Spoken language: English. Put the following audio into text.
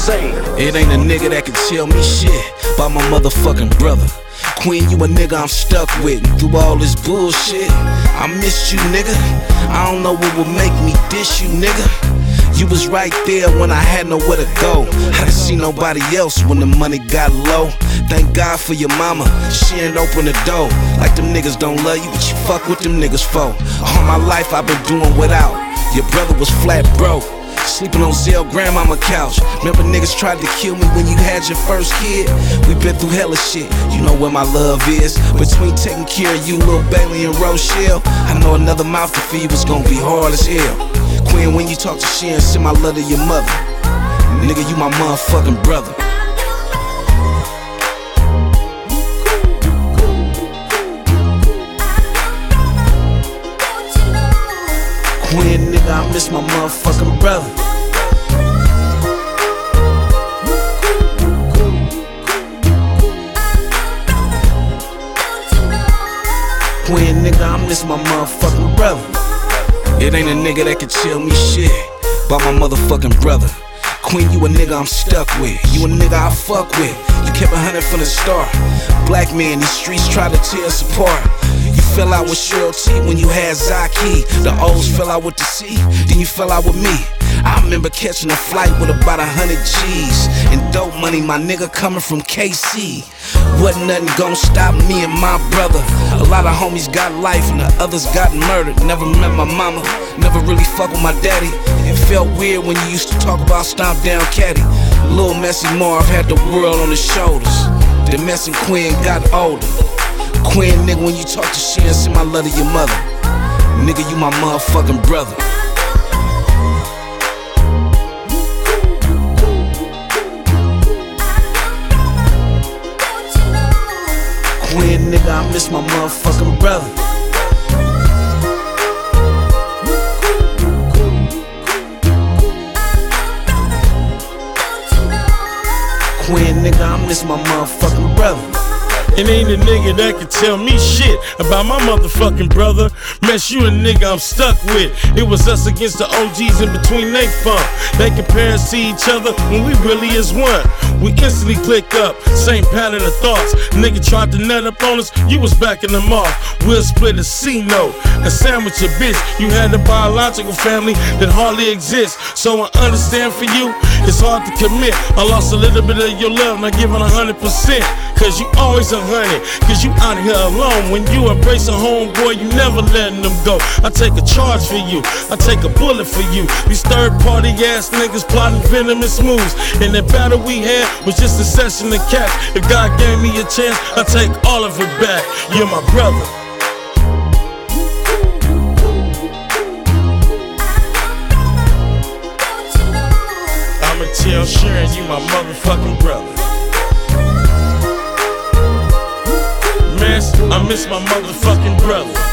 say. It ain't a nigga that can tell me shit about my motherfucking brother. Queen, you a nigga I'm stuck with. And through all this bullshit, I missed you, nigga. I don't know what would make me dish you, nigga. You was right there when I had nowhere to go. I didn't see nobody else when the money got low. Thank God for your mama, she ain't open the door. Like them niggas don't love you, but you fuck with them niggas for. All my life I've been doing without. Your brother was flat broke, sleeping on Zell grandmama couch. Remember niggas tried to kill me when you had your first kid? We been through hella shit, you know where my love is. Between taking care of you, Lil Bailey and Rochelle, I know another mouth to feed was gonna be hard as hell. Queen, when you talk to Shen, send my love to your mother. Nigga, you my motherfucking brother. Queen, nigga, I miss my motherfucking brother. Queen, nigga, I miss my motherfucking brother. It ain't a nigga that can tell me shit about my motherfucking brother. Queen, you a nigga I'm stuck with. You a nigga I fuck with. You kept 100 from the start. Black man, these streets try to tear us apart. You fell out with Cheryl T when you had Zaki. The O's fell out with the C, then you fell out with me. I remember catching a flight with about 100 G's and dope money, my nigga coming from KC. Wasn't nothing gon' stop me and my brother. A lot of homies got life and the others got murdered. Never met my mama, never really fuck with my daddy. It felt weird when you used to talk about Stomp Down Caddy. Lil Messy Marv had the world on his shoulders. The Messy Queen got older. Queen, nigga, when you talk to Shen, send my love to your mother. Nigga, you my motherfucking brother. Queen, nigga, I miss my motherfucking brother. Queen, nigga, I miss my motherfucking brother. It ain't a nigga that can tell me shit about my motherfucking brother. Mess, you a nigga I'm stuck with. It was us against the OGs in between they funk. They compare us to each other when we really is one. We instantly click up, same pattern of thoughts. Nigga tried to nut up on us, you was backing them off. We'll split a C note and sandwich a bitch. You had a biological family that hardly exists. So I understand for you, it's hard to commit. I lost a little bit of your love, not giving 100%. Cause you always 100, cause you out here alone. When you embrace a homeboy, you never letting them go. I take a charge for you, I take a bullet for you. These third party ass niggas plotting venomous moves. And that battle we had was just a session to catch. If God gave me a chance, I take all of it back. You're my brother. I'ma tell Sharon you my motherfucking brother. I miss my motherfucking brother.